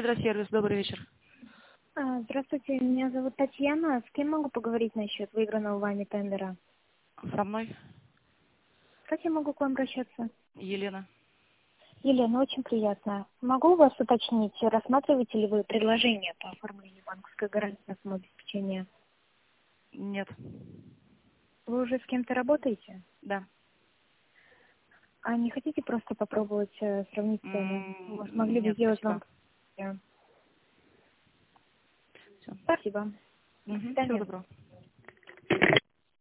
Гидросервис, добрый вечер. Здравствуйте, меня зовут Татьяна. С кем могу поговорить насчет выигранного вами тендера? Со мной Как я могу к вам обращаться? Елена. Елена, очень приятно. Могу у вас уточнить, рассматриваете ли вы предложение по оформлению банковской гарантии на самообеспечение? Нет. Вы уже с кем-то работаете? Да. А не хотите просто попробовать сравнить цены? Может, могли бы Нет, сделать спасибо. вам... Все. Спасибо. До Всего свидания. доброго.